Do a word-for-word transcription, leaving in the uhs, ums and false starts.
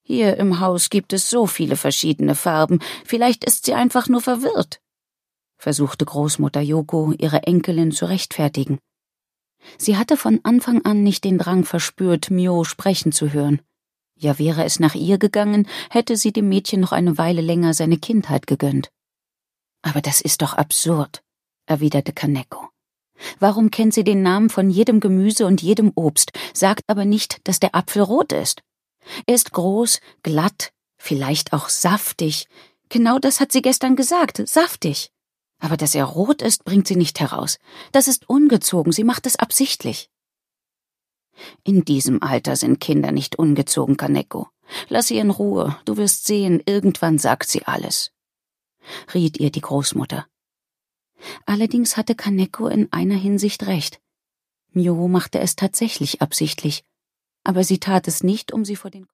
Hier im Haus gibt es so viele verschiedene Farben, vielleicht ist sie einfach nur verwirrt, versuchte Großmutter Yoko, ihre Enkelin zu rechtfertigen. Sie hatte von Anfang an nicht den Drang verspürt, Mio sprechen zu hören. Ja, wäre es nach ihr gegangen, hätte sie dem Mädchen noch eine Weile länger seine Kindheit gegönnt. »Aber das ist doch absurd«, erwiderte Kaneko. »Warum kennt sie den Namen von jedem Gemüse und jedem Obst, sagt aber nicht, dass der Apfel rot ist? Er ist groß, glatt, vielleicht auch saftig. Genau das hat sie gestern gesagt, saftig. Aber dass er rot ist, bringt sie nicht heraus. Das ist ungezogen, sie macht es absichtlich.« »In diesem Alter sind Kinder nicht ungezogen, Kaneko. Lass sie in Ruhe, du wirst sehen, irgendwann sagt sie alles«, riet ihr die Großmutter. Allerdings hatte Kaneko in einer Hinsicht recht. Mio machte es tatsächlich absichtlich, aber sie tat es nicht, um sie vor den